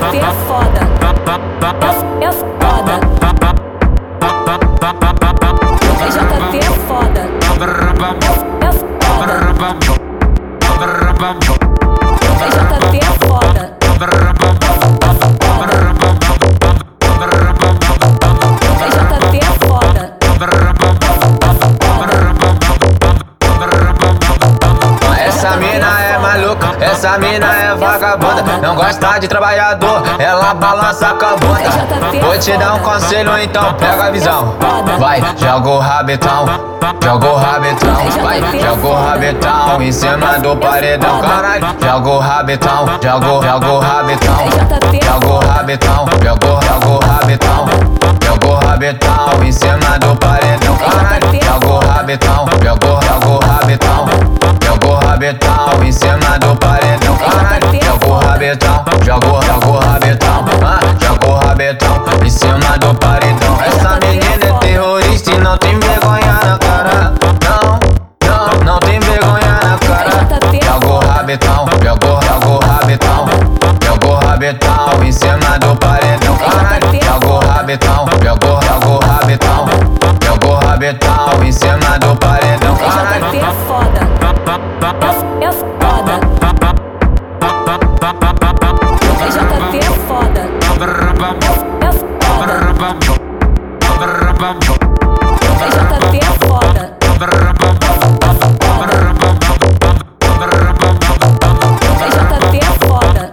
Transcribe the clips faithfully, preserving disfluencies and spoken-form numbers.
P é foda, é, é foda. O J P é foda, é, é foda. O J P é foda, é foda. O J P é foda, Essa mina é maluca, essa mina é vagabunda, não gosta de trabalhador, ela balança com a bunda. Vou te dar um conselho então, pega a visão. Vai, joga o rabetão, joga o rabetão, vai, joga o rabetão em cima do paredão, caralho. Joga o rabetão, joga, joga o rabetão, joga o rabetão, joga, joga o rabetão, joga o rabetão em cima do paredão, caralho. Joga o rabetão, joga, joga o rabetão, joga o rabetão em cima do paredão, caralho. Joga o rabetão, joga, joga o rabetão, ah, joga o rabetão em cima do paredão. Essa menina é terrorista e não tem vergonha na cara. Não, não, não tem vergonha na cara. Joga o rabetão, joga, joga o rabetão, joga o rabetão em cima do paredão, caralho. Joga o rabetão, joga, joga o rabetão, joga o rabetão em cima do paredão, caralho. O J P é foda, é, é foda. O J P é foda, é, é foda. O J P é foda, é foda. O J P é foda,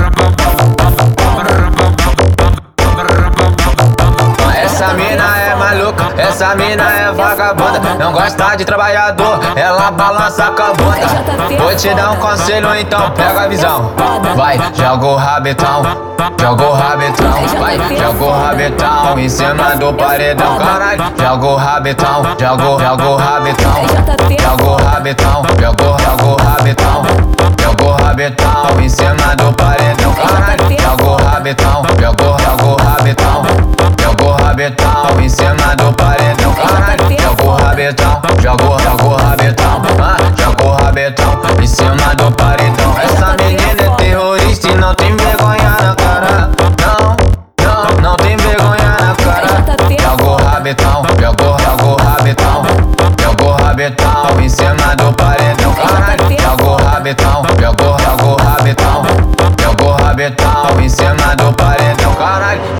Essa mina é maluca, essa mina é vagabunda, não gosta de trabalhador, ela balança com a bunda. Vou te dar um conselho então, pega a visão. Vai, joga o rabetão, joga o rabetão, vai, joga o rabetão em cima do paredão, caralho. Joga o rabetão, joga, joga o rabetão, joga o rabetão, joga, joga o rabetão, joga o rabetão em cima do paredão, caralho. Joga o rabetão, joga, joga o rabetão, joga o rabetão em cima do paredão, caralho. Joga o rabetão, joga, joga o rabetão, ah, joga o rabetão em cima do paredão. Essa menina é terrorista e não tem vergonha na cara. Não, não, não tem vergonha na cara. Joga o rabetão, joga, joga o rabetão, joga o rabetão em cima do paredão, caralho. Joga o rabetão, joga, joga o rabetão, joga o rabetão em cima do paredão, caralho.